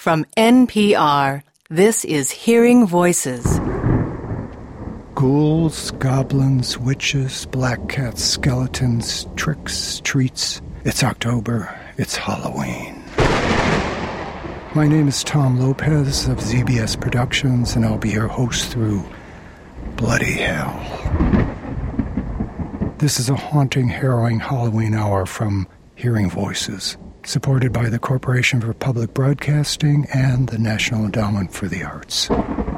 From NPR, this is Hearing Voices. Ghouls, goblins, witches, black cats, skeletons, tricks, treats. It's October. It's Halloween. My name is Tom Lopez of ZBS Productions, and I'll be your host through bloody hell. This is a haunting, harrowing Halloween hour from Hearing Voices, supported by the Corporation for Public Broadcasting and the National Endowment for the Arts.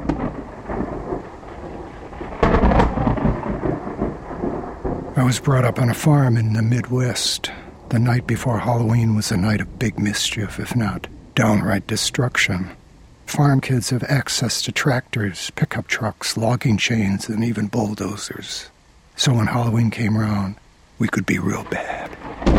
I was brought up on a farm in the Midwest. The night before Halloween was a night of big mischief, if not downright destruction. Farm kids have access to tractors, pickup trucks, logging chains, and even bulldozers. So when Halloween came around, we could be real bad.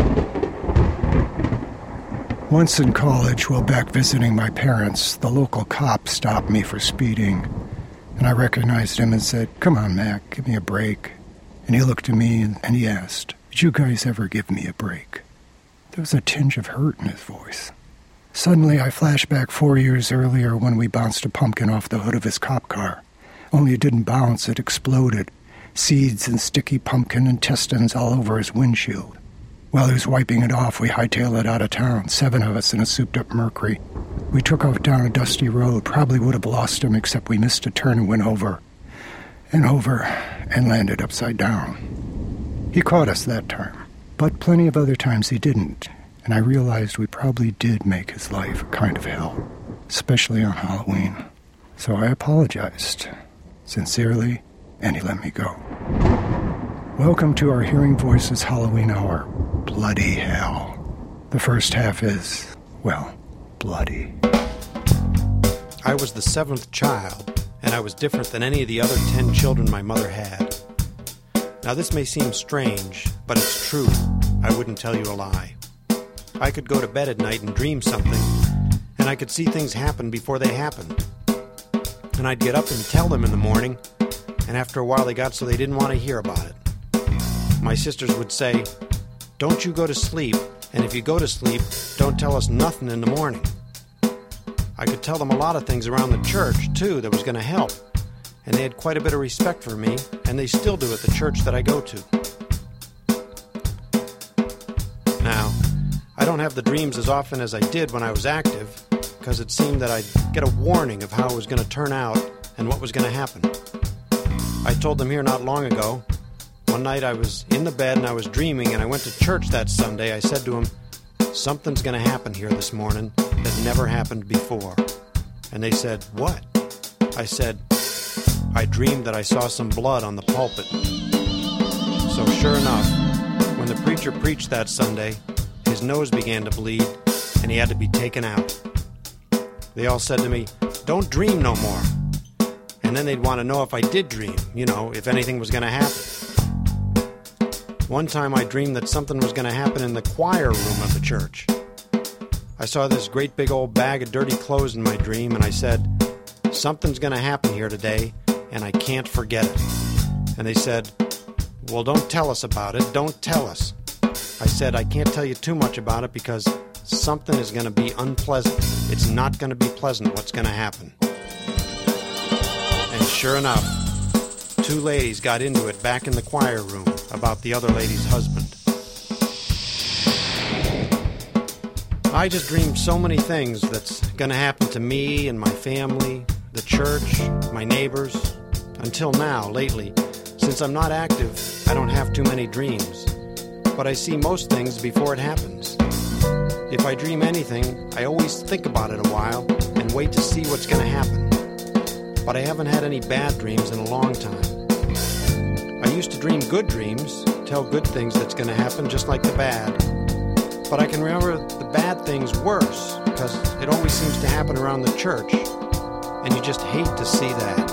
Once in college, while back visiting my parents, the local cop stopped me for speeding, and I recognized him and said, "Come on, Mac, give me a break." And he looked at me and he asked, "Did you guys ever give me a break?" There was a tinge of hurt in his voice. Suddenly, I flashed back 4 years earlier when we bounced a pumpkin off the hood of his cop car. Only it didn't bounce, it exploded. Seeds and sticky pumpkin intestines all over his windshield. While he was wiping it off, we hightailed it out of town, 7 of us in a souped-up Mercury. We took off down a dusty road, probably would have lost him, except we missed a turn and went over, and landed upside down. He caught us that time, but plenty of other times he didn't, and I realized we probably did make his life a kind of hell, especially on Halloween. So I apologized, sincerely, and he let me go. Welcome to our Hearing Voices Halloween Hour, Bloody Hell. The first half is, well, bloody. I was the 7th child, and I was different than any of the other 10 children my mother had. Now this may seem strange, but it's true. I wouldn't tell you a lie. I could go to bed at night and dream something, and I could see things happen before they happened. And I'd get up and tell them in the morning, and after a while they got so they didn't want to hear about it. My sisters would say, "Don't you go to sleep, and if you go to sleep, don't tell us nothing in the morning." I could tell them a lot of things around the church, too, that was going to help. And they had quite a bit of respect for me, and they still do at the church that I go to. Now, I don't have the dreams as often as I did when I was active, because it seemed that I'd get a warning of how it was going to turn out and what was going to happen. I told them here not long ago. One night I was in the bed and I was dreaming, and I went to church that Sunday. I said to them, "Something's going to happen here this morning that never happened before." And they said, "What?" I said, "I dreamed that I saw some blood on the pulpit." So sure enough, when the preacher preached that Sunday, his nose began to bleed, and he had to be taken out. They all said to me, "Don't dream no more." And then they'd want to know if I did dream, if anything was going to happen. One time I dreamed that something was going to happen in the choir room of the church. I saw this great big old bag of dirty clothes in my dream, and I said, "Something's going to happen here today, and I can't forget it." And they said, "Well, don't tell us about it. Don't tell us." I said, "I can't tell you too much about it because something is going to be unpleasant. It's not going to be pleasant what's going to happen." And sure enough, 2 ladies got into it back in the choir room about the other lady's husband. I just dreamed so many things that's going to happen to me and my family, the church, my neighbors. Until now, lately, since I'm not active, I don't have too many dreams. But I see most things before it happens. If I dream anything, I always think about it a while and wait to see what's going to happen. But I haven't had any bad dreams in a long time. I used to dream good dreams, tell good things that's going to happen just like the bad. But I can remember the bad things worse because it always seems to happen around the church. And you just hate to see that.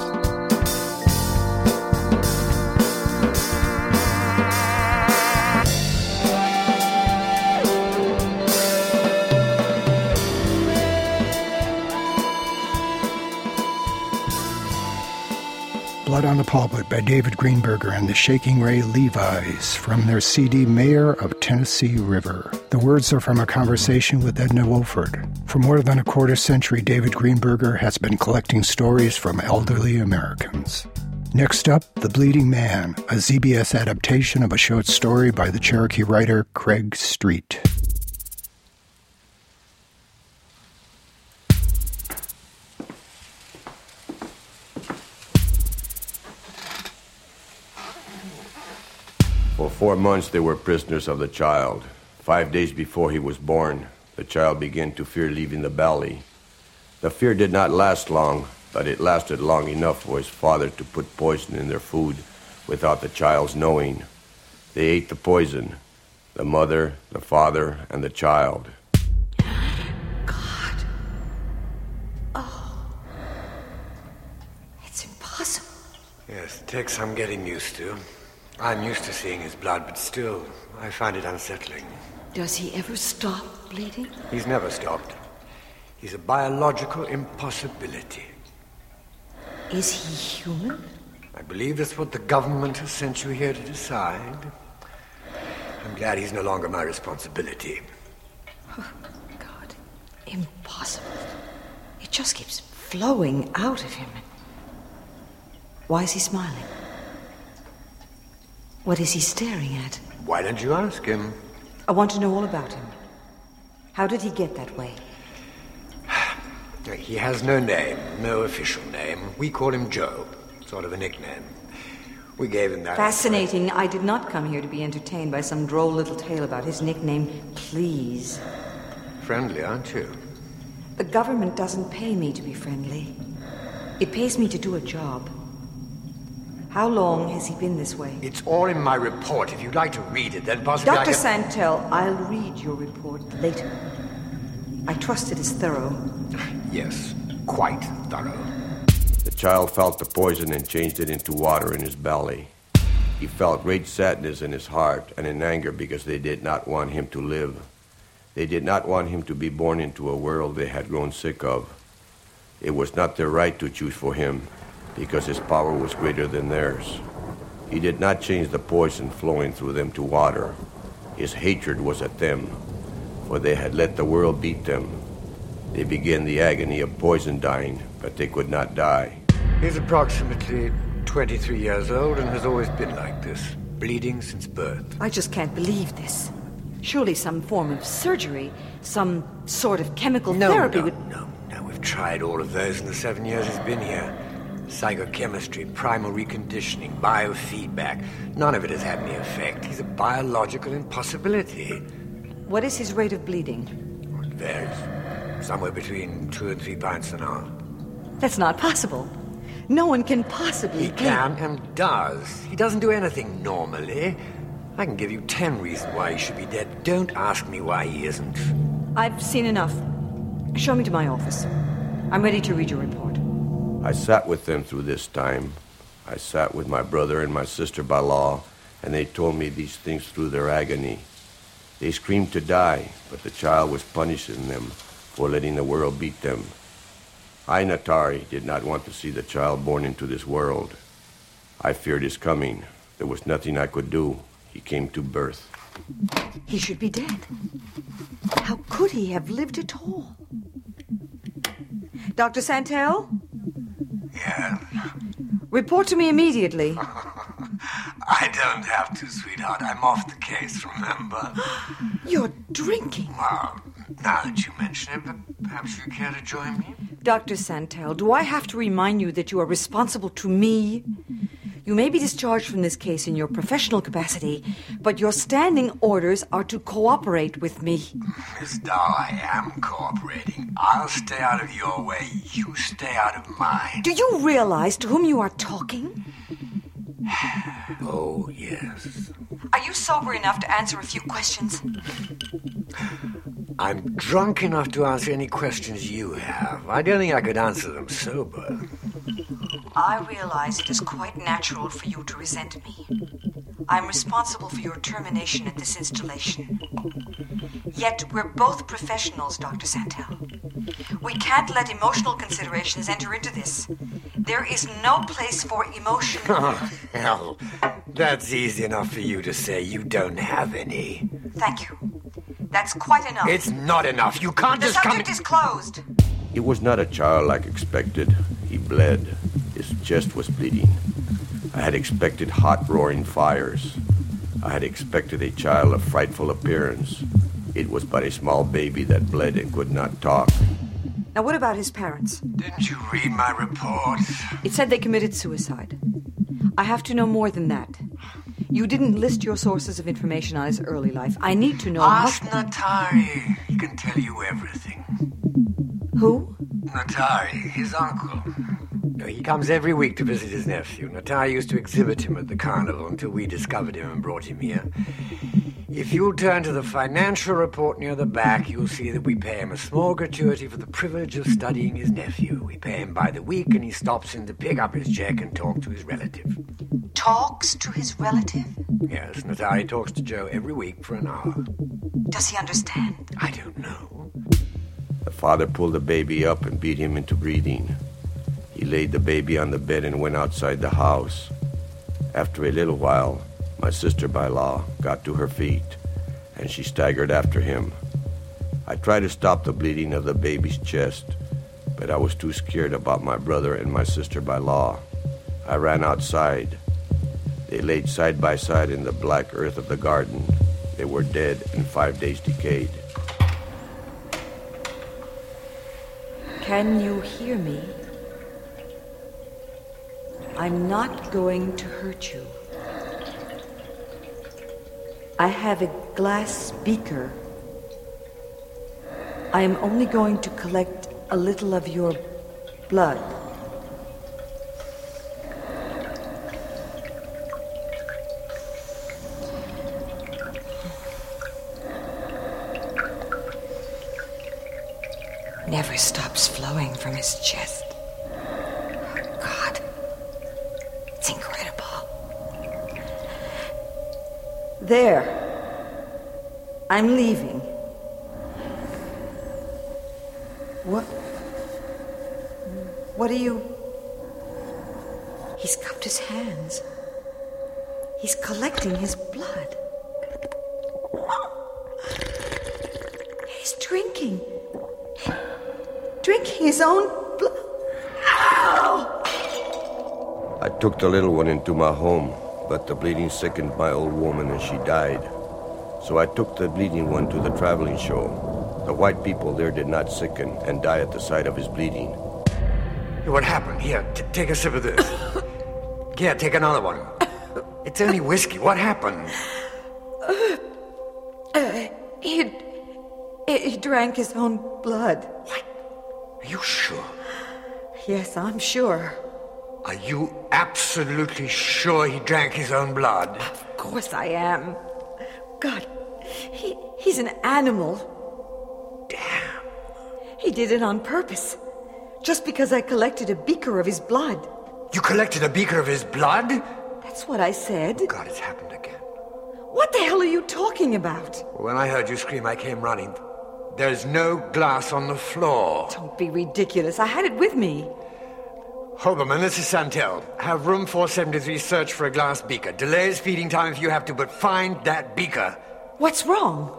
Blood on the Pulpit by David Greenberger and the Shaking Ray Levi's from their CD Mayor of Tennessee River. The The words are from a conversation with Edna Wolford. For more than a quarter century, David Greenberger has been collecting stories from elderly Americans. Next up, The Bleeding Man, a ZBS adaptation of a short story by the Cherokee writer Craig Street. For 4 months they were prisoners of the child. 5 days before he was born, the child began to fear leaving the valley. The fear did not last long, but it lasted long enough for his father to put poison in their food without the child's knowing. They ate the poison, the mother, the father, and the child. God. Oh. It's impossible. Yes, it takes some getting used to. I'm used to seeing his blood, but still, I find it unsettling. Does he ever stop bleeding? He's never stopped. He's a biological impossibility. Is he human? I believe that's what the government has sent you here to decide. I'm glad he's no longer my responsibility. Oh, God. Impossible. It just keeps flowing out of him. Why is he smiling? What is he staring at? Why don't you ask him? I want to know all about him. How did he get that way? He has no name, no official name. We call him Joe, sort of a nickname. We gave him that. Fascinating. I did not come here to be entertained by some droll little tale about his nickname. Please. Friendly, aren't you? The government doesn't pay me to be friendly. It pays me to do a job. How long has he been this way? It's all in my report. If you'd like to read it, then possibly Dr. Santel, I'll read your report later. I trust it is thorough. Yes, quite thorough. The child felt the poison and changed it into water in his belly. He felt great sadness in his heart and in anger because they did not want him to live. They did not want him to be born into a world they had grown sick of. It was not their right to choose for him, because his power was greater than theirs. He did not change the poison flowing through them to water. His hatred was at them, for they had let the world beat them. They began the agony of poison dying, but they could not die. He's approximately 23 years old and has always been like this, bleeding since birth. I just can't believe this. Surely some form of surgery, some sort of chemical therapy would... No, we've tried all of those in the 7 years he's been here. Psychochemistry, primal reconditioning, biofeedback. None of it has had any effect. He's a biological impossibility. What is his rate of bleeding? It varies. Somewhere between 2 and 3 pints an hour. That's not possible. No one can possibly... He can and does. He doesn't do anything normally. I can give you 10 reasons why he should be dead. Don't ask me why he isn't. I've seen enough. Show me to my office. I'm ready to read your report. I sat with them through this time. I sat with my brother and my sister by law, and they told me these things through their agony. They screamed to die, but the child was punishing them for letting the world beat them. I, Natari, did not want to see the child born into this world. I feared his coming. There was nothing I could do. He came to birth. He should be dead. How could he have lived at all? Dr. Santel? Yeah. Report to me immediately. I don't have to, sweetheart. I'm off the case, remember? You're drinking. Well, now that you mention it, but perhaps you care to join me? Dr. Santel, do I have to remind you that you are responsible to me? You may be discharged from this case in your professional capacity, but your standing orders are to cooperate with me. Miss Dahl, I am cooperating. I'll stay out of your way. You stay out of mine. Do you realize to whom you are talking? Oh, yes. Are you sober enough to answer a few questions? I'm drunk enough to answer any questions you have. I don't think I could answer them sober. I realize it is quite natural for you to resent me. I'm responsible for your termination at this installation. Yet we're both professionals, Dr. Santel. We can't let emotional considerations enter into this. There is no place for emotion. Oh, hell. That's easy enough for you to say. You don't have any. Thank you. That's quite enough. It's not enough. You can't The just come... subject is closed. It was not a child like expected. He bled. His chest was bleeding. I had expected hot roaring fires. I had expected a child of frightful appearance. It was but a small baby that bled and could not talk. Now, what about his parents? Didn't you read my report? It said they committed suicide. I have to know more than that. You didn't list your sources of information on his early life. I need to know... Ask Natari. He can tell you everything. Who? Natari, his uncle. He comes every week to visit his nephew. Natari used to exhibit him at the carnival until we discovered him and brought him here. If you'll turn to the financial report near the back, you'll see that we pay him a small gratuity for the privilege of studying his nephew. We pay him by the week, and he stops in to pick up his check and talk to his relative. Talks to his relative? Yes, Natari talks to Joe every week for an hour. Does he understand? I don't know. The father pulled the baby up and beat him into breathing. He laid the baby on the bed and went outside the house. After a little while, my sister-by-law got to her feet, and she staggered after him. I tried to stop the bleeding of the baby's chest, but I was too scared about my brother and my sister-by-law. I ran outside. They laid side by side in the black earth of the garden. They were dead and 5 days decayed. Can you hear me? I'm not going to hurt you. I have a glass beaker. I am only going to collect a little of your blood. Never stops flowing from his chest. Oh, God. It's incredible. There. I'm leaving. What are you... He's cupped his hands. He's collecting his blood. He's drinking. Drinking his own blood. Ow! I took the little one into my home, but the bleeding sickened my old woman and she died. So I took the bleeding one to the traveling show. The white people there did not sicken and die at the sight of his bleeding. What happened? Here, take a sip of this. Here, take another one. It's only whiskey. What happened? He drank his own blood. What? Are you sure? Yes, I'm sure. Are you absolutely sure he drank his own blood? Of course I am. God, he's an animal. Damn. He did it on purpose. Just because I collected a beaker of his blood. You collected a beaker of his blood? That's what I said. Oh, God, it's happened again. What the hell are you talking about? When I heard you scream, I came running. There's no glass on the floor. Don't be ridiculous. I had it with me. Hoberman, this is Santel. Have room 473 search for a glass beaker. Delay his feeding time if you have to, but find that beaker. What's wrong?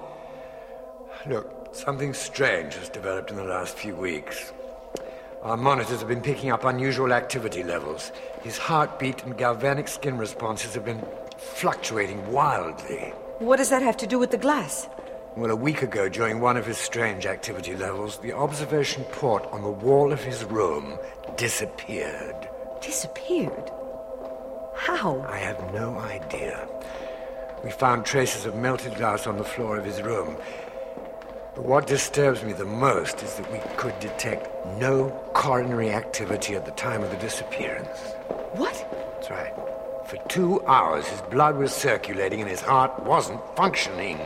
Look, something strange has developed in the last few weeks. Our monitors have been picking up unusual activity levels. His heartbeat and galvanic skin responses have been fluctuating wildly. What does that have to do with the glass? Well, a week ago, during one of his strange activity levels, the observation port on the wall of his room disappeared. Disappeared? How? I have no idea. We found traces of melted glass on the floor of his room. But what disturbs me the most is that we could detect no coronary activity at the time of the disappearance. What? That's right. For 2 hours, his blood was circulating and his heart wasn't functioning.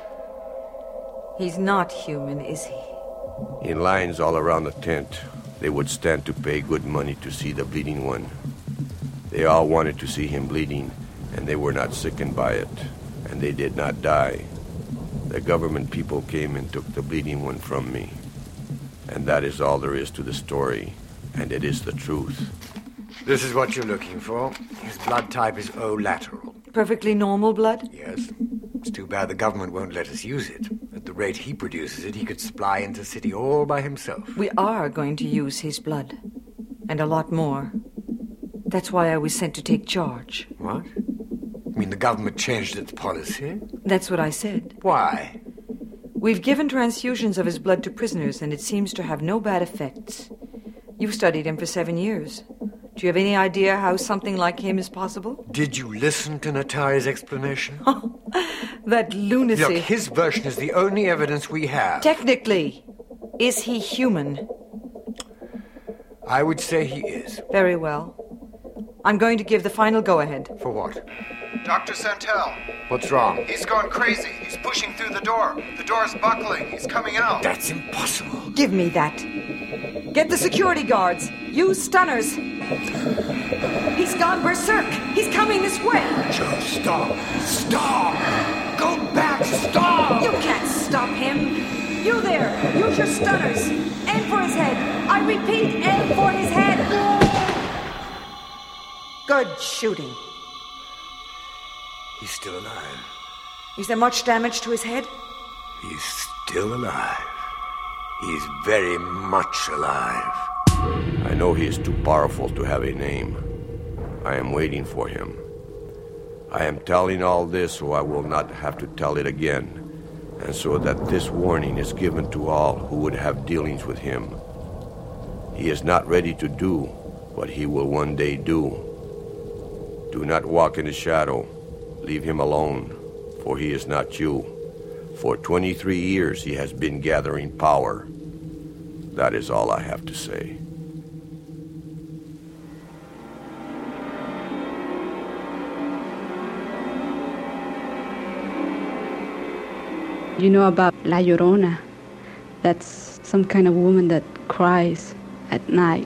He's not human, is he? In lines all around the tent, they would stand to pay good money to see the bleeding one. They all wanted to see him bleeding, and they were not sickened by it, and they did not die. The government people came and took the bleeding one from me. And that is all there is to the story, and it is the truth. This is what you're looking for. His blood type is O lateral. Perfectly normal blood? Yes. It's too bad the government won't let us use it. At the the rate he produces it, he could supply into the city all by himself. We are going to use his blood. And a lot more. That's why I was sent to take charge. What? You mean the government changed its policy? That's what I said. Why? We've given transfusions of his blood to prisoners, and it seems to have no bad effects. You've studied him for 7 years. Do you have any idea how something like him is possible? Did you listen to Natalia's explanation? Oh, that lunacy. Look, his version is the only evidence we have. Technically, is he human? I would say he is. Very well. I'm going to give the final go-ahead. For what? Dr. Santel. What's wrong? He's going crazy. He's pushing through the door. The door's buckling. He's coming out. That's impossible. Give me that. Get the security guards. Use stunners. He's gone berserk. He's coming this way. Joe, stop. Stop. Go back. Stop. You can't stop him. You there. Use your stunners. Aim for his head. I repeat, aim for his head. Good shooting. He's still alive. Is there much damage to his head? He's still alive. He's very much alive. I know he is too powerful to have a name. I am waiting for him. I am telling all this so I will not have to tell it again, and so that this warning is given to all who would have dealings with him. He is not ready to do what he will one day do. Do not walk in the shadow. Leave him alone, for he is not you. For 23 years he has been gathering power. That is all I have to say. You know about La Llorona? That's some kind of woman that cries at night.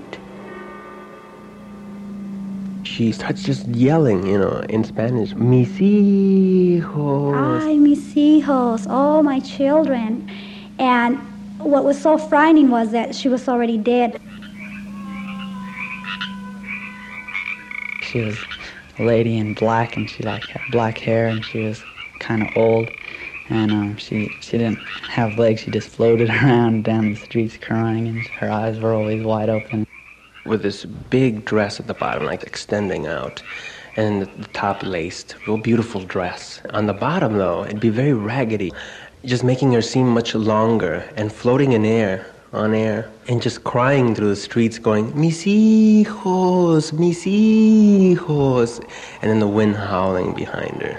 She starts just yelling, in Spanish, mis hijos. Ay, mis hijos, oh, my children. And what was so frightening was that she was already dead. She was a lady in black, and she had black hair, and she was kind of old. And she didn't have legs. She just floated around down the streets crying, and her eyes were always wide open. With this big dress at the bottom, extending out, and the top laced, real beautiful dress. On the bottom, though, it'd be very raggedy, just making her seem much longer, and floating in air, on air, and just crying through the streets, going, mis hijos, mis hijos, and then the wind howling behind her.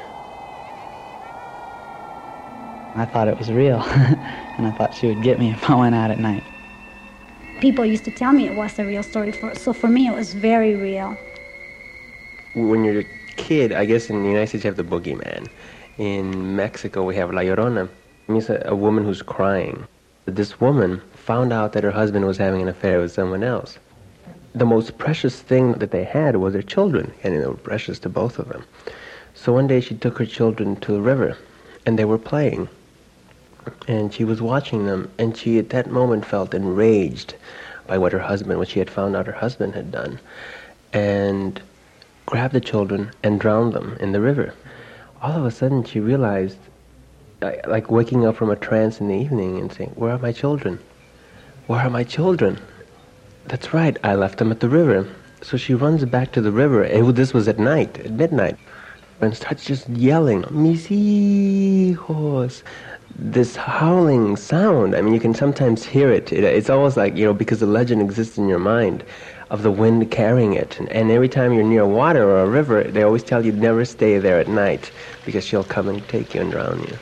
I thought it was real, and I thought she would get me if I went out at night. People used to tell me it was a real story, so for me it was very real. When you're a kid, I guess in the United States you have the boogeyman. In Mexico we have La Llorona. It means a woman who's crying. This woman found out that her husband was having an affair with someone else. The most precious thing that they had was their children, and they were precious to both of them. So one day she took her children to the river, and they were playing. And she was watching them, and she at that moment felt enraged by what she had found out her husband had done, and grabbed the children and drowned them in the river. All of a sudden she realized, like waking up from a trance in the evening and saying, where are my children? Where are my children? That's right, I left them at the river. So she runs back to the river, and this was at night, at midnight, and starts just yelling, mis hijos. This howling sound, you can sometimes hear it. It's almost like, because the legend exists in your mind of the wind carrying it. And every time you're near water or a river, they always tell you never stay there at night because she'll come and take you and drown you.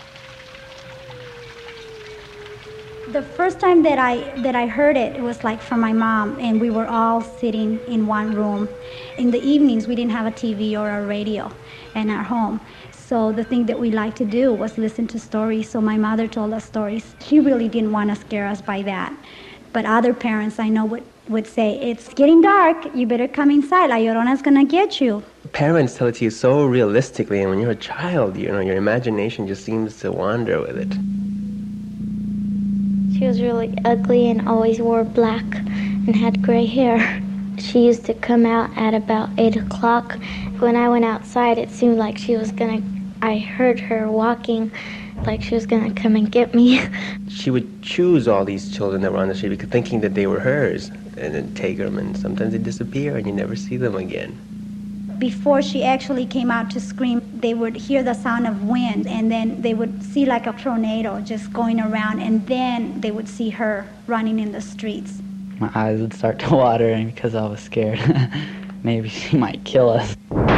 The first time that I heard it, it was from my mom, and we were all sitting in one room. In the evenings, we didn't have a TV or a radio in our home. So the thing that we liked to do was listen to stories. So my mother told us stories. She really didn't want to scare us by that. But other parents I know would say, it's getting dark, you better come inside, La Llorona's going to get you. Parents tell it to you so realistically, and when you're a child, your imagination just seems to wander with it. She was really ugly and always wore black and had gray hair. She used to come out at about 8 o'clock. When I went outside, it seemed like she was I heard her walking like she was gonna come and get me. She would choose all these children that were on the street thinking that they were hers, and then take them, and sometimes they disappear and you never see them again. Before she actually came out to scream, they would hear the sound of wind, and then they would see like a tornado just going around, and then they would see her running in the streets. My eyes would start to water because I was scared. Maybe she might kill us.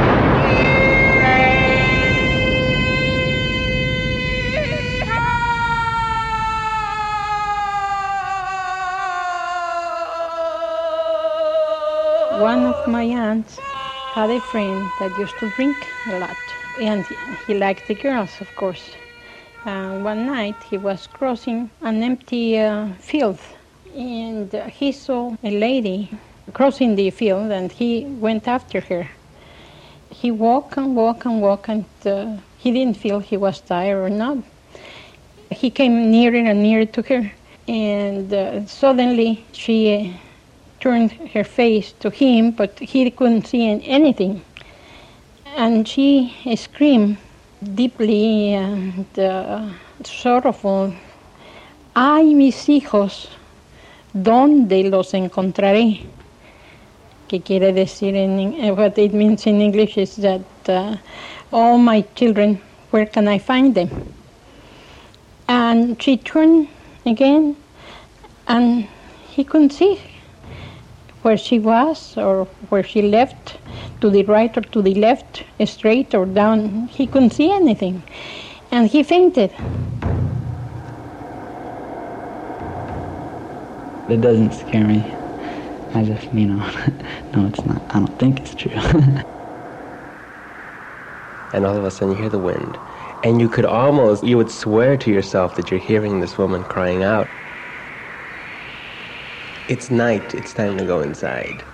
One of my aunts had a friend that used to drink a lot, and he liked the girls, of course. One night he was crossing an empty field, and he saw a lady crossing the field, and he went after her. He walked and walked and walked, and he didn't feel he was tired or not. He came nearer and nearer to her, and suddenly she turned her face to him, but he couldn't see anything. And she screamed deeply and sorrowful, "Ay, mis hijos, ¿dónde los encontraré?" Que quiere decir, what it means in English is that, "Oh, my children, where can I find them?" And she turned again, and he couldn't see where she was or where she left, to the right or to the left, straight or down. He couldn't see anything, and he fainted. It doesn't scare me. I just, no, it's not. I don't think it's true. And all of a sudden you hear the wind, and you would swear to yourself that you're hearing this woman crying out. It's night, it's time to go inside.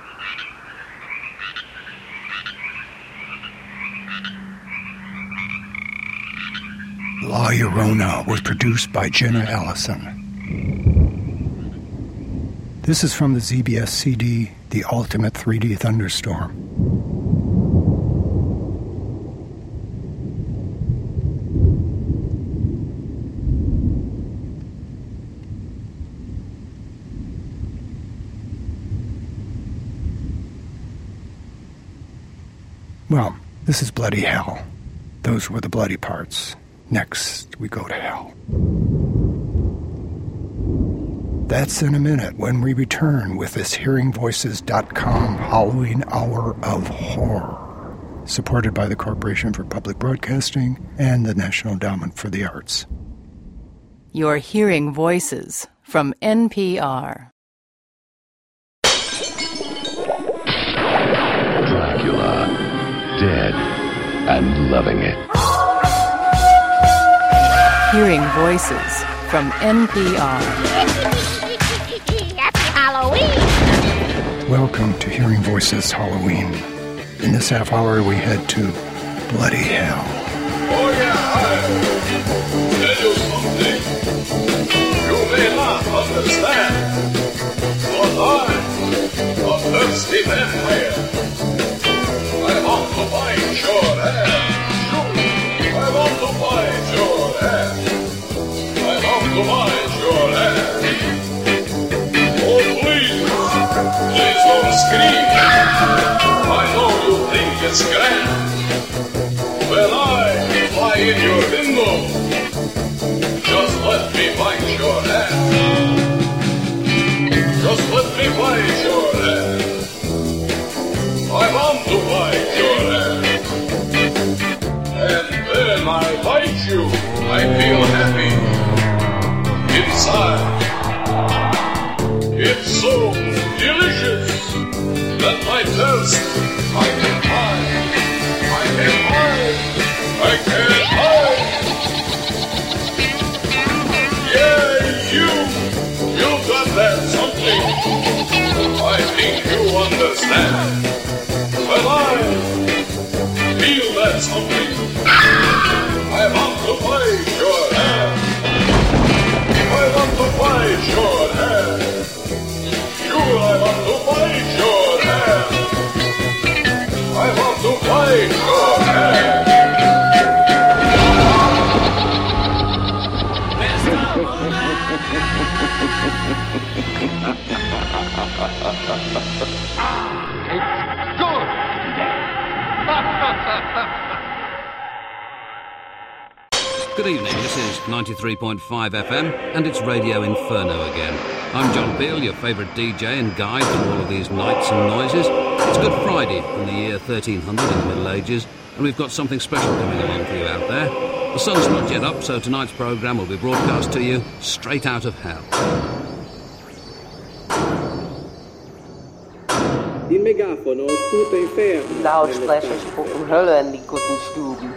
La Llorona was produced by Jenna Allison. This is from the ZBS CD, The Ultimate 3D Thunderstorm. Well, this is Bloody Hell. Those were the bloody parts. Next, we go to hell. That's in a minute when we return with this HearingVoices.com Halloween Hour of Horror, supported by the Corporation for Public Broadcasting and the National Endowment for the Arts. You're hearing voices from NPR. Dracula, dead and loving it. Hearing voices from NPR. Happy Halloween! Welcome to Hearing Voices Halloween. In this half hour, we head to Bloody Hell. Oh yeah, I'll tell you something. You may not understand, but I'm a thirsty vampire. I want to bite your head. I want to bite your head. I want to bite your head. Oh, please don't scream. I know you think it's grand. When I fly in your window, just let me bite your head. Just let me bite your head. I want to bite your head. And when I bite you, I feel happy inside. It's so delicious that my thirst I can hide. I can hide. I can't hide. Yeah, you got that something. I think you understand. Well, I feel that something. I want to bite your hand. I want to bite your hand. I want to bite your hand. I want to bite your hand. It's good. Good evening, this is 93.5 FM, and it's Radio Inferno again. I'm John Beale, your favourite DJ and guide through all of these nights and noises. It's Good Friday in the year 1300 in the Middle Ages, and we've got something special coming along for you out there. The sun's not yet up, so tonight's programme will be broadcast to you straight out of hell. Die Megafoon spoelt Inferno. Lautsprecher spucken Hölle in die guten Stuben.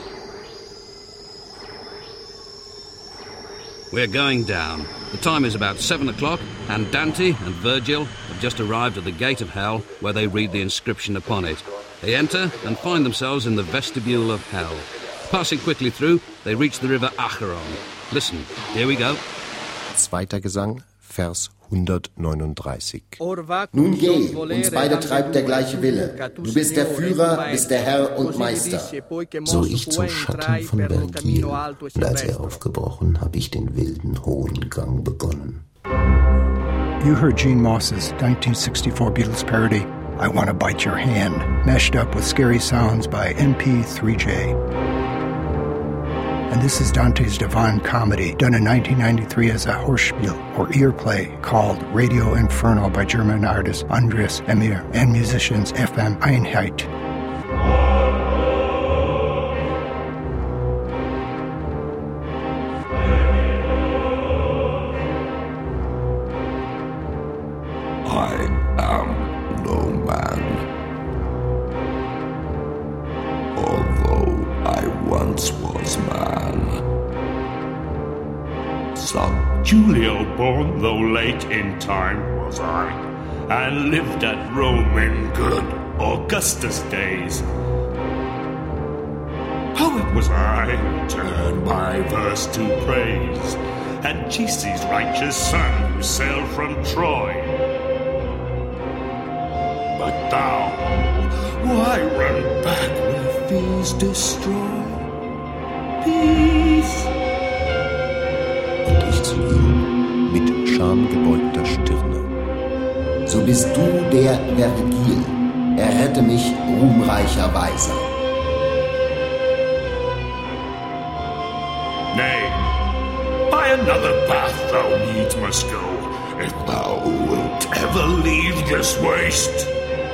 We're going down. The time is about 7 o'clock, and Dante and Virgil have just arrived at the gate of hell, where they read the inscription upon it. They enter and find themselves in the vestibule of hell. Passing quickly through, they reach the river Acheron. Listen, here we go. Zweiter Gesang, Vers 139. Nun geh, uns beide treibt der gleiche Wille. Du bist der Führer, bist der Herr und Meister. So ich zum Schatten von Vergil, und als er aufgebrochen, hab ich den wilden, hohen Gang begonnen. You heard Gene Moss's 1964 Beatles parody, I Wanna Bite Your Hand, mashed up with scary sounds by MP3J. And this is Dante's Divine Comedy, done in 1993 as a Hörspiel, or ear play, called Radio Inferno by German artist Andreas Emir and musicians FM Einheit. I am no man. Although I once was man. Son Julio born, though late in time was I, and lived at Rome in good Augustus days. Poet was I, turned my verse to praise, Anchises' righteous son who sailed from Troy. But thou, why run back where fears destroy? Peace. Und ich zu ihm mit schamgebeugter Stirne. So bist du der Vergil, errette mich ruhmreicherweise. Nay, by another path thou needs must go, if thou wilt ever leave this waste.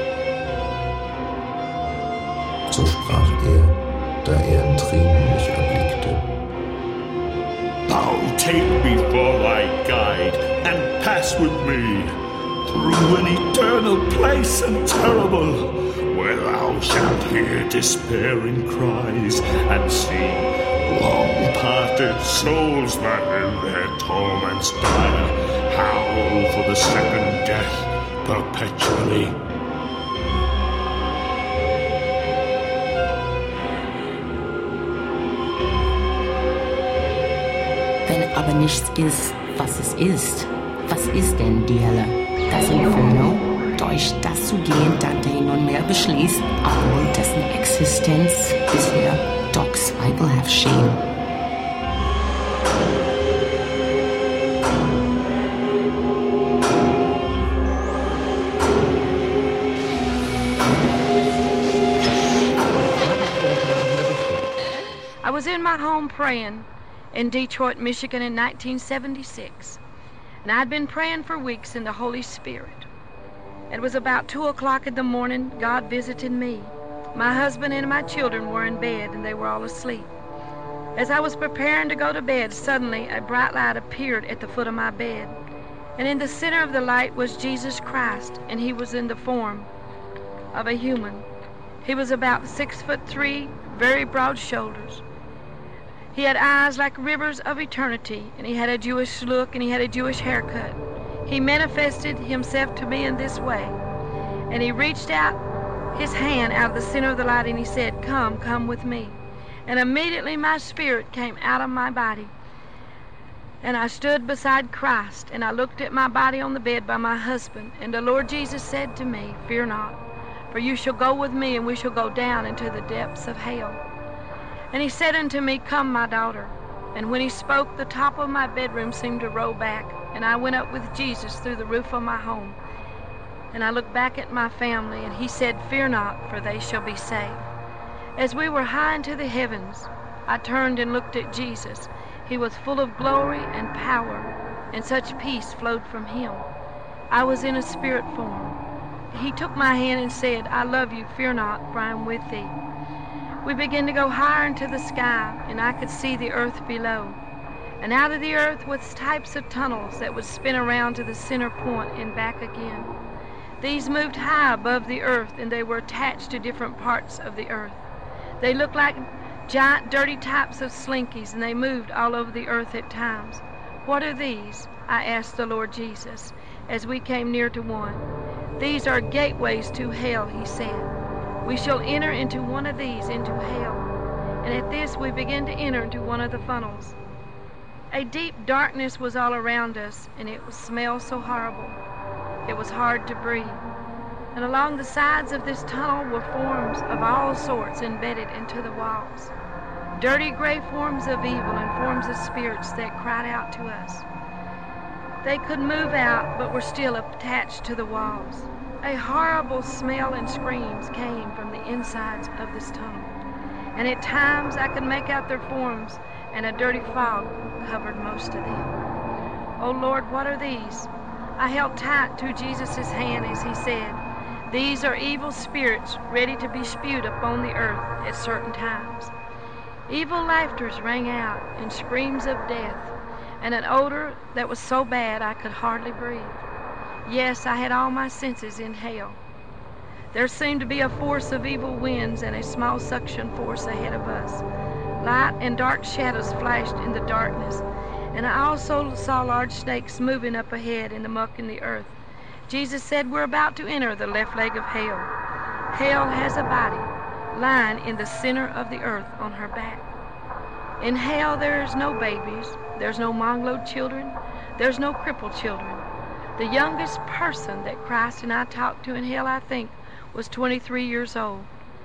So sprach da in Tränen mich erblickte. Thou take me for thy guide, and pass with me through an eternal place and terrible, where thou shalt hear despairing cries, and see long-parted souls that in their torments dire howl for the second death perpetually. Wenn aber nichts ist, was es ist, was ist denn die Hölle? Das Inferno, durch das zu gehen Dante nunmehr beschließt, obwohl dessen Existenz bisher doch zweifelhaft schien. I was in my home praying in Detroit, Michigan in 1976. And I'd been praying for weeks in the Holy Spirit. It was about 2 o'clock in the morning, God visited me. My husband and my children were in bed and they were all asleep. As I was preparing to go to bed, suddenly a bright light appeared at the foot of my bed. And in the center of the light was Jesus Christ, and he was in the form of a human. He was about 6'3", very broad shoulders. He had eyes like rivers of eternity, and he had a Jewish look, and he had a Jewish haircut. He manifested himself to me in this way, and he reached out his hand out of the center of the light, and he said, come with me. And immediately my spirit came out of my body, and I stood beside Christ, and I looked at my body on the bed by my husband, and the Lord Jesus said to me, fear not, for you shall go with me, and we shall go down into the depths of hell. And he said unto me, come, my daughter. And when he spoke, the top of my bedroom seemed to roll back, and I went up with Jesus through the roof of my home. And I looked back at my family, and he said, "Fear not, for they shall be saved." As we were high into the heavens, I turned and looked at Jesus. He was full of glory and power, and such peace flowed from him. I was in a spirit form. He took my hand and said, "I love you, fear not, for I am with thee." We began to go higher into the sky, and I could see the earth below. And out of the earth was types of tunnels that would spin around to the center point and back again. These moved high above the earth, and they were attached to different parts of the earth. They looked like giant dirty types of slinkies, and they moved all over the earth at times. "What are these?" I asked the Lord Jesus as we came near to one. "These are gateways to hell," he said. "We shall enter into one of these into hell." And at this we began to enter into one of the funnels. A deep darkness was all around us, and it smelled so horrible. It was hard to breathe. And along the sides of this tunnel were forms of all sorts embedded into the walls. Dirty gray forms of evil and forms of spirits that cried out to us. They could move out, but were still attached to the walls. A horrible smell and screams came from the insides of this tunnel. And at times I could make out their forms, and a dirty fog covered most of them. "Oh Lord, what are these?" I held tight to Jesus' hand as he said, "These are evil spirits ready to be spewed upon the earth at certain times." Evil laughters rang out, and screams of death, and an odor that was so bad I could hardly breathe. Yes, I had all my senses in hell. There seemed to be a force of evil winds and a small suction force ahead of us. Light and dark shadows flashed in the darkness, and I also saw large snakes moving up ahead in the muck in the earth. Jesus said, "We're about to enter the left leg of hell." Hell has a body lying in the center of the earth on her back. In hell there's no babies, there's no mongoloed children, there's no crippled children. The youngest person that Christ and I talked to in hell, I think, was 23 years old.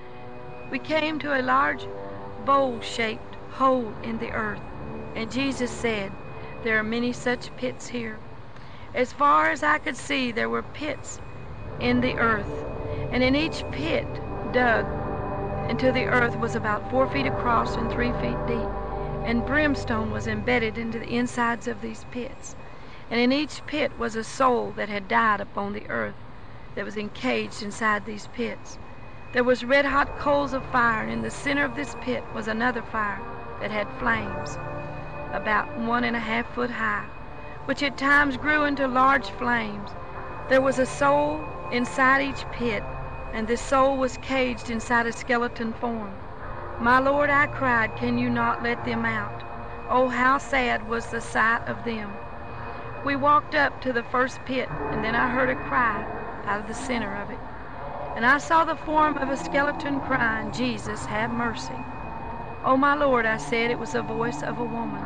We came to a large bowl-shaped hole in the earth, and Jesus said, "There are many such pits here." As far as I could see, there were pits in the earth, and in each pit dug into the earth was about 4 feet across and 3 feet deep, and brimstone was embedded into the insides of these pits. And in each pit was a soul that had died upon the earth that was encaged inside these pits. There was red-hot coals of fire, and in the center of this pit was another fire that had flames about 1.5 foot high, which at times grew into large flames. There was a soul inside each pit, and this soul was caged inside a skeleton form. "My Lord," I cried, "can you not let them out?" Oh, how sad was the sight of them. We walked up to the first pit, and then I heard a cry out of the center of it. And I saw the form of a skeleton crying, "Jesus, have mercy." "Oh, my Lord," I said, it was the voice of a woman.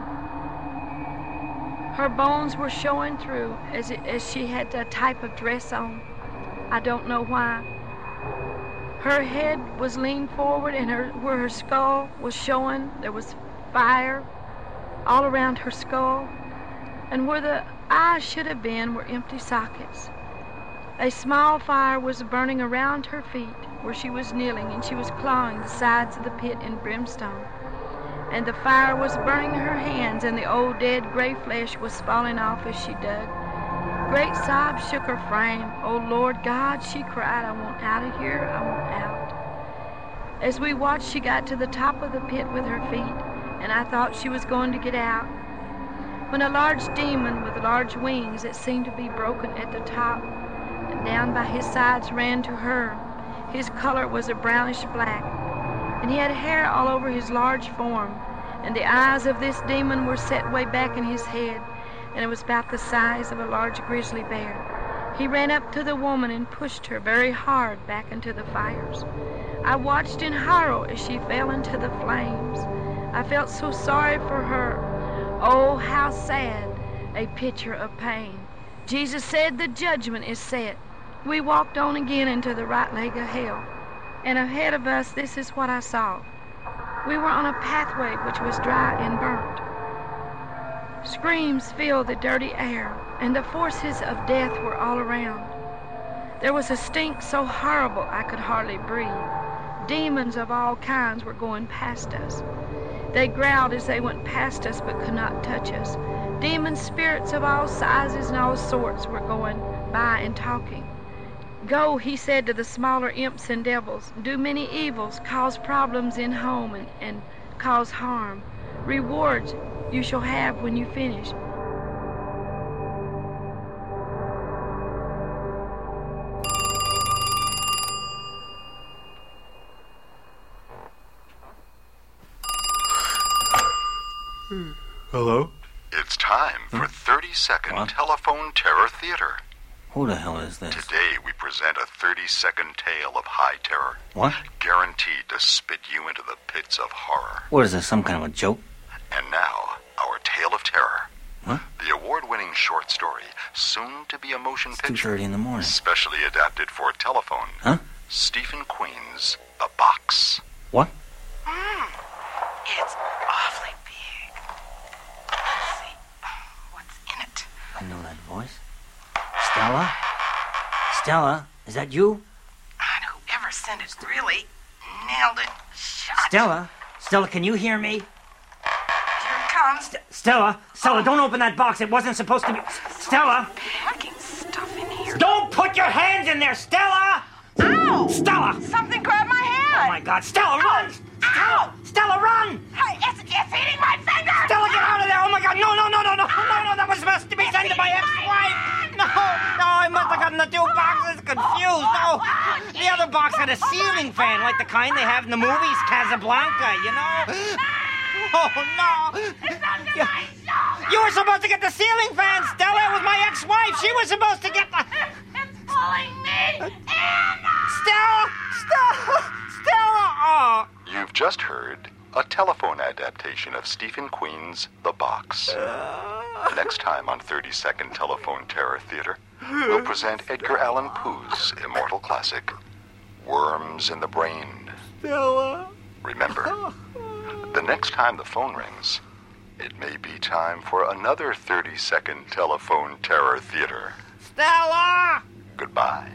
Her bones were showing through as she had a type of dress on. I don't know why. Her head was leaned forward, and where her skull was showing, there was fire all around her skull. And where the eyes should have been were empty sockets. A small fire was burning around her feet where she was kneeling, and she was clawing the sides of the pit in brimstone. And the fire was burning her hands, and the old dead gray flesh was falling off as she dug. Great sobs shook her frame. "Oh, Lord God," she cried, "I want out of here, I want out." As we watched, she got to the top of the pit with her feet, and I thought she was going to get out, when a large demon with large wings that seemed to be broken at the top and down by his sides ran to her. His color was a brownish black, and he had hair all over his large form, and the eyes of this demon were set way back in his head, and it was about the size of a large grizzly bear. He ran up to the woman and pushed her very hard back into the fires. I watched in horror as she fell into the flames. I felt so sorry for her. Oh, how sad, a picture of pain. Jesus said the judgment is set. We walked on again into the right leg of hell, and ahead of us, this is what I saw. We were on a pathway which was dry and burnt. Screams filled the dirty air, and the forces of death were all around. There was a stink so horrible I could hardly breathe. Demons of all kinds were going past us. They growled as they went past us but could not touch us. Demon spirits of all sizes and all sorts were going by and talking. Go, he said to the smaller imps and devils, do many evils, cause problems in home and cause harm. Rewards you shall have when you finish. Hello? It's time for 30-second Telephone Terror Theater. Who the hell is this? Today we present a 30-second tale of high terror. What? Guaranteed to spit you into the pits of horror. What is this, some kind of a joke? And now, our tale of terror. What? The award-winning short story, soon to be a motion picture. 2:30 in the morning. Specially adapted for telephone. Huh? Stephen Queen's The Box. What? It's awfully big. Let's see. What's in it? I know that voice. Stella? Stella, is that you? And whoever sent it really nailed it shut. Stella? Stella, can you hear me? Here it comes. Stella, don't open that box. It wasn't supposed to be. Stella! Packing stuff in here. Don't put your hands in there, Stella! Ow! Stella! Something grabbed my hand. Oh, my God. Stella, run! Ow! Stella, run! Hey, it's eating my finger! Stella, get out of there! Oh, my God. No, that was supposed to be sent to my ex-wife! No, I must have gotten the two boxes confused. No, the other box had a ceiling fan, like the kind they have in the movies Casablanca, you know? Oh, no. You were supposed to get the ceiling fan, Stella. It was my ex-wife. She was supposed to get the... It's pulling me in! Stella! Oh. You've just heard a telephone adaptation of Stephen Queen's The Box. Next time on 30-second Telephone Terror Theater, we'll present Edgar Allan Poe's immortal classic, Worms in the Brain. Stella. Remember, the next time the phone rings, it may be time for another 30-second Telephone Terror Theater. Stella! Goodbye.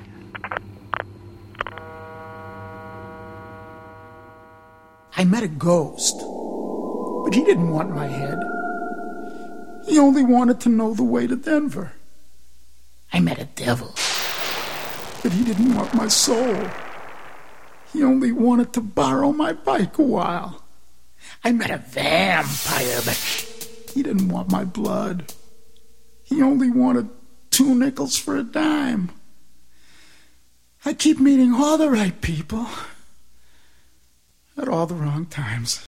I met a ghost, but he didn't want my head. He only wanted to know the way to Denver. I met a devil, but he didn't want my soul. He only wanted to borrow my bike a while. I met a vampire, but he didn't want my blood. He only wanted 2 nickels for a dime. I keep meeting all the right people at all the wrong times.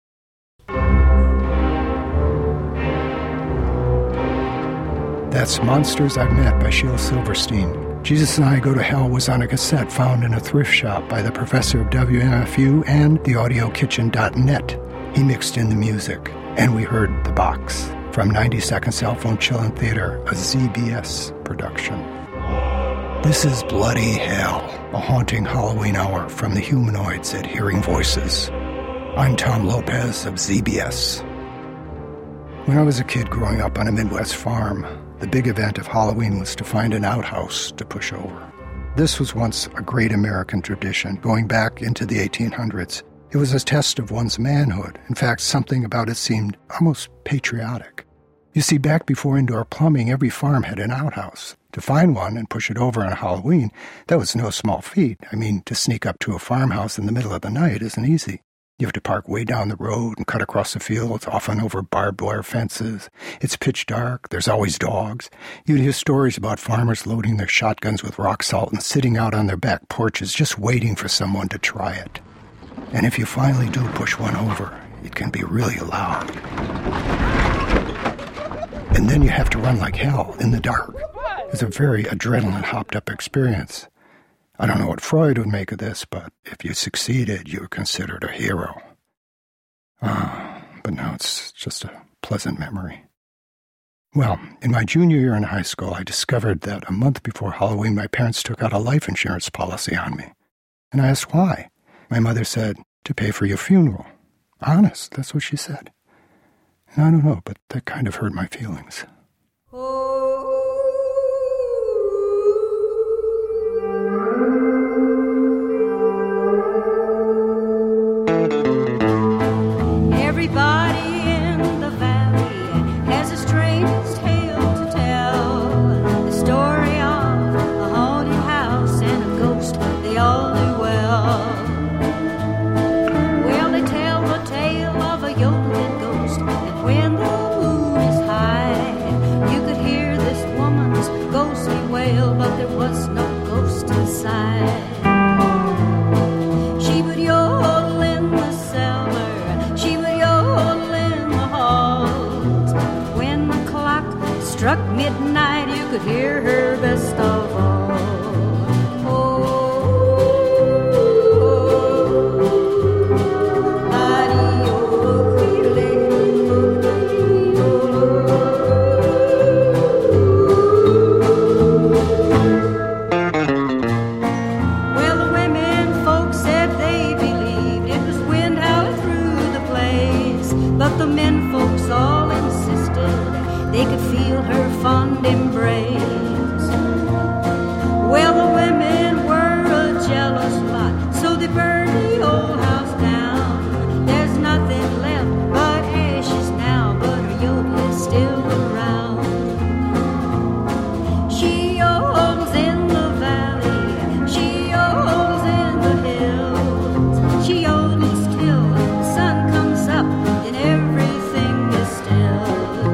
That's Monsters I've Met by Shel Silverstein. Jesus and I Go to Hell was on a cassette found in a thrift shop by the professor of WMFU and theaudiokitchen.net. He mixed in the music, and we heard The Box from 90-Second Cell Phone Chillin' Theater, a ZBS production. This is Bloody Hell, a haunting Halloween hour from the humanoids at Hearing Voices. I'm Tom Lopez of ZBS. When I was a kid growing up on a Midwest farm, the big event of Halloween was to find an outhouse to push over. This was once a great American tradition, going back into the 1800s. It was a test of one's manhood. In fact, something about it seemed almost patriotic. You see, back before indoor plumbing, every farm had an outhouse. To find one and push it over on Halloween, that was no small feat. I mean, to sneak up to a farmhouse in the middle of the night isn't easy. You have to park way down the road and cut across the fields, often over barbed wire fences. It's pitch dark. There's always dogs. You'd hear stories about farmers loading their shotguns with rock salt and sitting out on their back porches just waiting for someone to try it. And if you finally do push one over, it can be really loud. And then you have to run like hell in the dark. It's a very adrenaline-hopped-up experience. I don't know what Freud would make of this, but if you succeeded, you were considered a hero. But now it's just a pleasant memory. Well, in my junior year in high school, I discovered that a month before Halloween, my parents took out a life insurance policy on me. And I asked why. My mother said, to pay for your funeral. Honest, that's what she said. And I don't know, but that kind of hurt my feelings. to side. She would yodel in the cellar, she would yodel in the halls. When the clock struck midnight, you could hear her best of all. They could feel her fond embrace. Well, the women were a jealous lot, so they burned the old house down. There's nothing left but ashes now, but her yodel is still around. She yodels in the valley, she yodels in the hills. She yodels till the sun comes up and everything is still.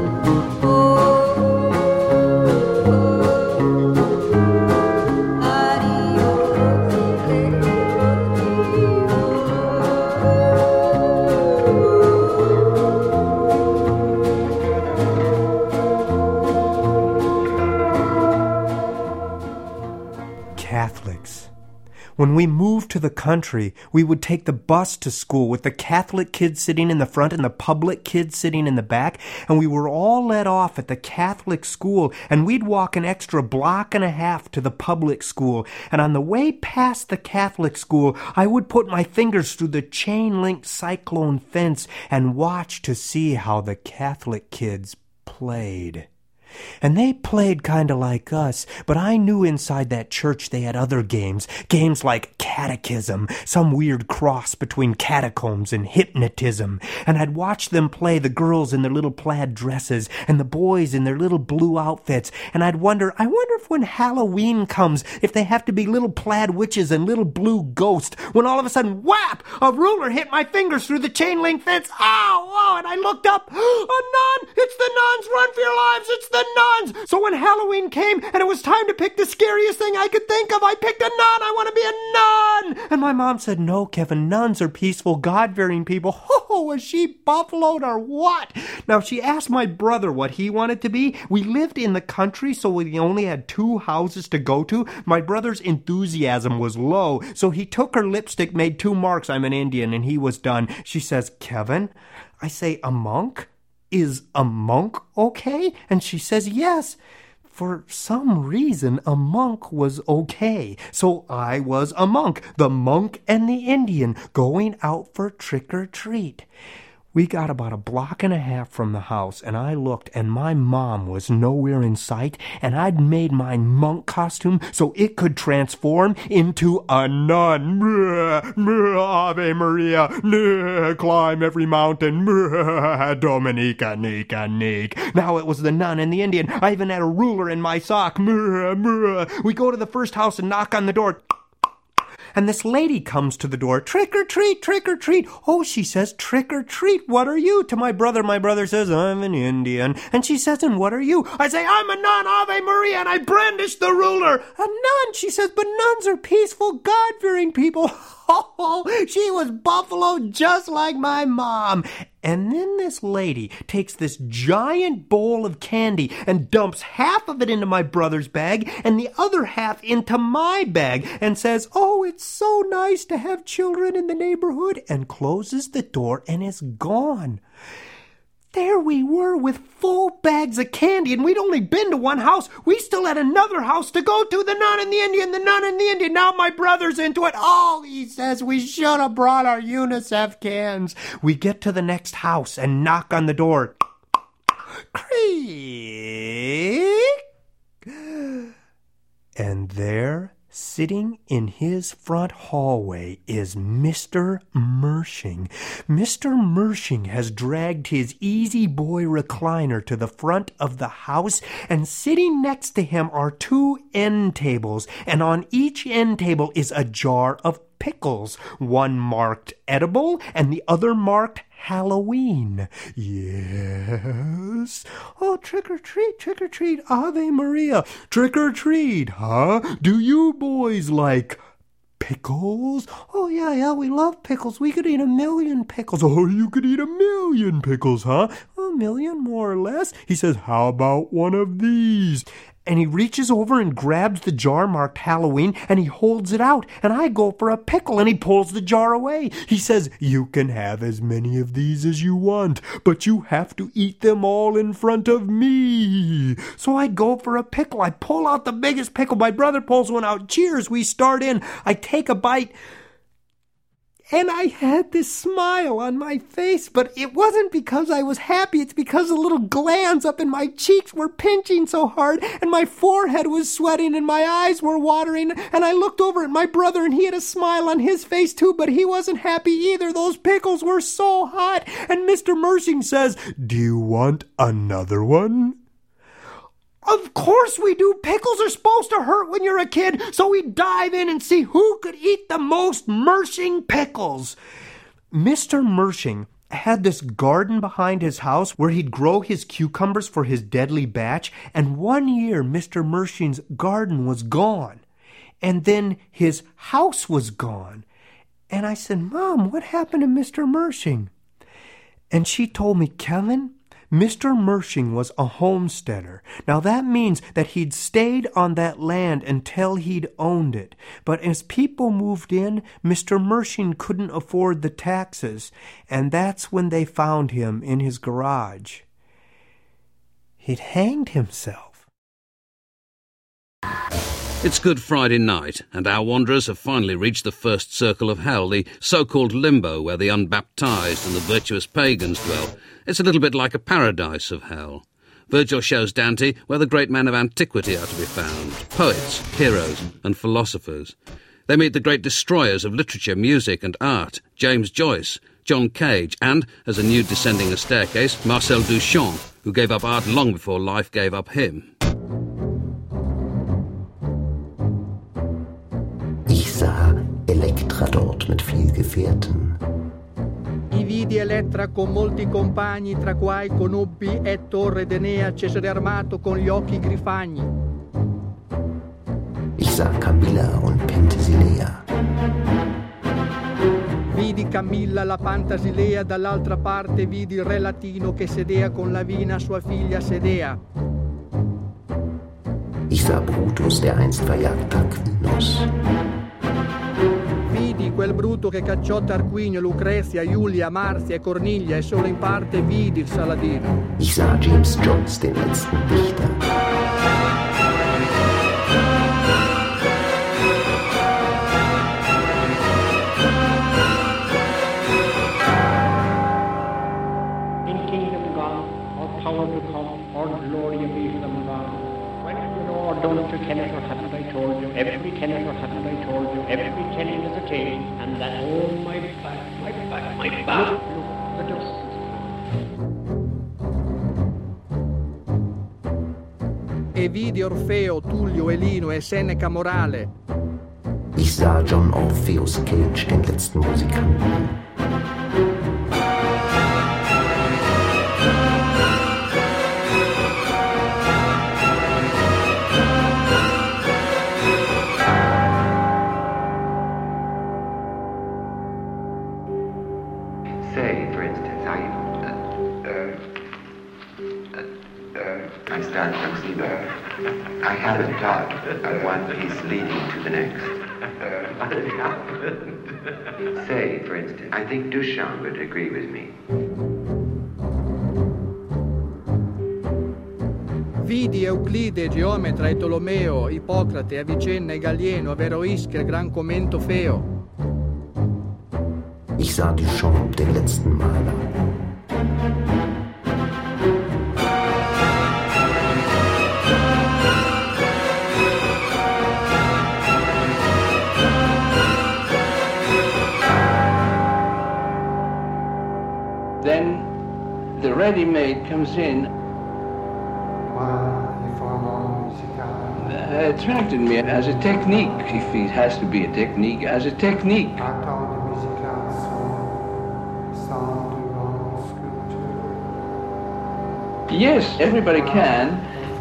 Catholics. When we moved to the country, we would take the bus to school with the Catholic kids sitting in the front and the public kids sitting in the back, and we were all let off at the Catholic school, and we'd walk an extra block and a half to the public school. And on the way past the Catholic school, I would put my fingers through the chain-link cyclone fence and watch to see how the Catholic kids played. And they played kind of like us, but I knew inside that church they had other games like catechism, some weird cross between catacombs and hypnotism. And I'd watch them play, the girls in their little plaid dresses and the boys in their little blue outfits, and I wonder if when Halloween comes, if they have to be little plaid witches and little blue ghosts, when all of a sudden, whap, a ruler hit my fingers through the chain-link fence. Ow, and I looked up, a nun, it's the nuns, run for your lives, it's the nuns. So when Halloween came and it was time to pick the scariest thing I could think of, I picked a nun. I want to be a nun. And my mom said, no, Kevin, nuns are peaceful, God-fearing people. Oh, was she buffaloed or what? Now, she asked my brother what he wanted to be. We lived in the country, so we only had 2 houses to go to. My brother's enthusiasm was low, so he took her lipstick, made 2 marks, I'm an Indian, and he was done. She says, Kevin? I say, a monk? Is a monk okay? And she says, yes. For some reason, a monk was okay. So I was a monk, the monk and the Indian, going out for trick-or-treat. We got about a block and a half from the house, and I looked, and my mom was nowhere in sight, and I'd made my monk costume so it could transform into a nun. Ave Maria, climb every mountain, Dominica, Nika, Nik. Now it was the nun and the Indian. I even had a ruler in my sock. We go to the first house and knock on the door. And this lady comes to the door, trick or treat, trick or treat. Oh, she says, trick or treat, what are you? To my brother says, I'm an Indian. And she says, and what are you? I say, I'm a nun, Ave Maria, and I brandish the ruler. A nun, she says, but nuns are peaceful, God-fearing people. Oh, she was buffalo just like my mom. And then this lady takes this giant bowl of candy and dumps half of it into my brother's bag and the other half into my bag and says, oh, it's so nice to have children in the neighborhood, and closes the door and is gone. There we were with full bags of candy, and we'd only been to 1 house. We still had another house to go to, the nun and the Indian, the nun and the Indian. Now my brother's into it. Oh, he says we should have brought our UNICEF cans. We get to the next house and knock on the door. Creak. And there, sitting in his front hallway, is Mr. Mershing. Mr. Mershing has dragged his Easy Boy recliner to the front of the house, and sitting next to him are 2 end tables, and on each end table is a jar of pickles, one marked edible and the other marked Halloween. Yes. Oh, trick or treat, Ave Maria. Trick or treat, huh? Do you boys like pickles? Oh, yeah, we love pickles. We could eat 1,000,000 pickles. Oh, you could eat 1,000,000 pickles, huh? 1,000,000 more or less. He says, how about one of these? And he reaches over and grabs the jar marked Halloween, and he holds it out. And I go for a pickle, and he pulls the jar away. He says, you can have as many of these as you want, but you have to eat them all in front of me. So I go for a pickle. I pull out the biggest pickle. My brother pulls one out. Cheers, we start in. I take a bite. And I had this smile on my face, but it wasn't because I was happy. It's because the little glands up in my cheeks were pinching so hard, and my forehead was sweating, and my eyes were watering. And I looked over at my brother, and he had a smile on his face too, but he wasn't happy either. Those pickles were so hot. And Mr. Mershing says, do you want another one? Of course we do. Pickles are supposed to hurt when you're a kid, so we dive in and see who could eat the most Mershing pickles. Mr. Mershing had this garden behind his house where he'd grow his cucumbers for his deadly batch, and one year Mr. Mershing's garden was gone, and then his house was gone. And I said, Mom, what happened to Mr. Mershing? And she told me, Kevin, Mr. Mershing was a homesteader. Now that means that he'd stayed on that land until he'd owned it. But as people moved in, Mr. Mershing couldn't afford the taxes, and that's when they found him in his garage. He'd hanged himself. It's Good Friday night, and our wanderers have finally reached the first circle of hell, the so-called limbo, where the unbaptized and the virtuous pagans dwell. It's a little bit like a paradise of hell. Virgil shows Dante where the great men of antiquity are to be found, poets, heroes, and philosophers. They meet the great destroyers of literature, music, and art, James Joyce, John Cage, and, as a new descending a staircase, Marcel Duchamp, who gave up art long before life gave up him. Ich sah Elektra dort mit viel Gefährten. I vidi Elettra con molti compagni, tra quai conobbi Ettore d'Enea, Cesare armato con gli occhi grifagni. Ich sah Camilla und Penthesilea. Vidi Camilla la Pantasilea, dall'altra parte vidi il re latino che sedea con Lavina sua figlia sedea. Ich sah Brutus, der einst verjagt Tarquinius. Vidi quel Bruto che cacciò Tarquinio, Lucrezia, Julia, Marzia e Corniglia, e solo in parte vidi il Saladino. Ich sah James Joyce, den letzten Dichter. In kingdom God, all power to come, all glory be to them God. When you know, don't you Kenneth or haven't I told you? Every Kenneth or haven't I told you? Every Kenneth is a tale, and that oh my back, my back, my back. Look, the dust. E vidi Orfeo, Tullio, Elino e Seneca Morale. Ich sah John Orpheus Cage, den letzten Musikanten. Say, for instance, I start tuxedo. I haven't taught one piece leading to the next. Say, for instance, I think Duchamp would agree with me. Vidi Euclide, Geometra e Tolomeo, Ippocrate, Avicenna e Gallieno, Averroische, Gran Comento Feo. Ich sah Duchamp, den letzten Maler. Then the ready-made comes in. Attracted me as a technique, if it has to be a technique, as a technique. Yes, everybody can.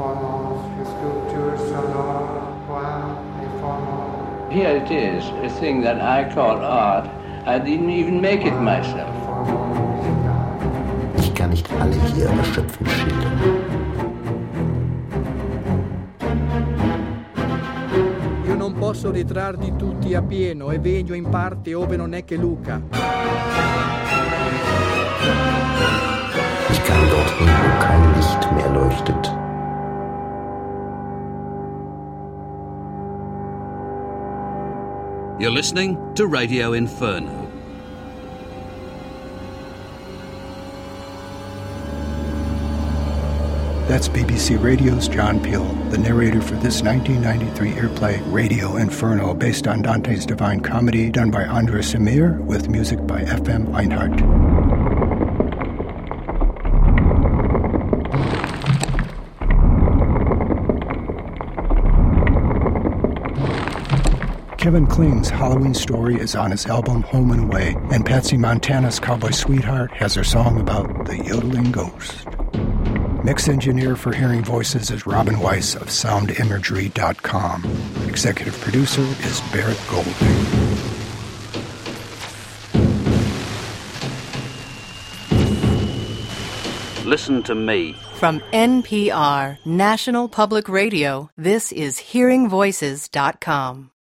Here it is, a thing that I call art. I didn't even make it myself. Ich kann nicht alle hier erschöpfend schildern. Io non posso ritrarli tutti a pieno e vegno in parte ove non è che Luca. Ich kann dorthin, wo kein Licht mehr leuchtet. You're listening to Radio Inferno. That's BBC Radio's John Peel, the narrator for this 1993 airplay Radio Inferno, based on Dante's Divine Comedy, done by Andres Emir, with music by F.M. Einhart. Kevin Kling's Halloween Story is on his album Home and Away, and Patsy Montana's Cowboy Sweetheart has her song about the yodeling ghost. Mix engineer for Hearing Voices is Robin Weiss of soundimagery.com. Executive producer is Barrett Golding. Listen to me. From NPR, National Public Radio, this is hearingvoices.com.